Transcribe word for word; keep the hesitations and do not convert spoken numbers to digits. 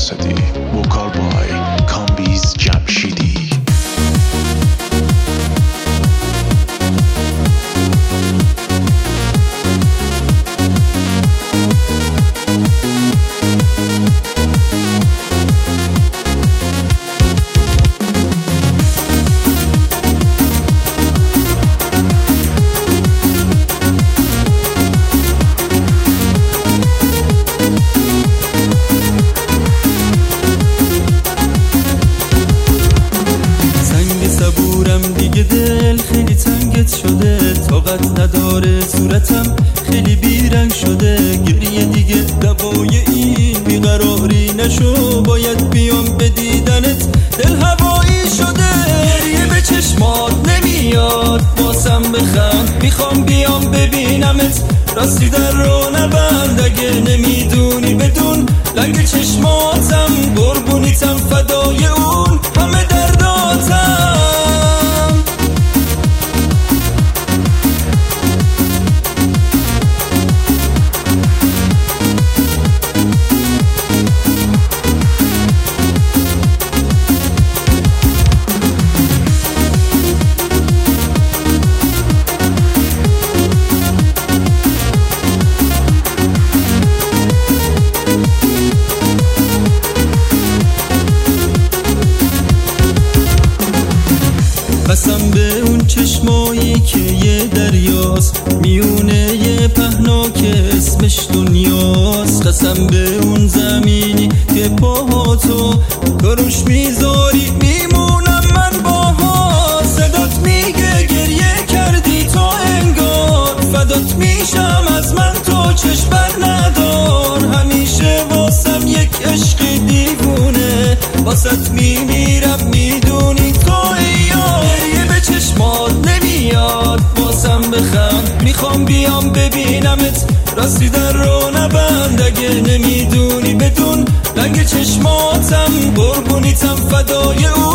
درصدی. وکال بای کامبیز جمشیدی. دیگه دل خیلی تنگت شده، طاقت نداره صورتم خیلی بیرنگ شده. گریه دیگه دوای این بیقراری نشو، باید بیام به دیدنت، دل هوایی شده. گریه به چشمات نمیاد باسم بخند، میخوام بیام ببینمت، راستی در رو نبند. اگه نمیدونی بدون لنگ چشماتم، قربونیتم فدای اون همه درداتم. قسم به اون چشمایی که یه دریاست، میونه یه پهنا که اسمش دنیاست. قسم به اون زمینی که پاهاتو کاروش میذاری، میمونم من باها. صدات میگه گریه کردی تو انگار، فدات میشم از من تو چشم بر ندار. همیشه واسم یک عشقی دیوونه، واسط میمیرم میدونی تو چشمات نمیاد باسم بخند، میخوام بیام ببینمت، راستی در رو نبند. اگه نمیدونی بدون لنگ چشماتم، قربونیتم فدای اون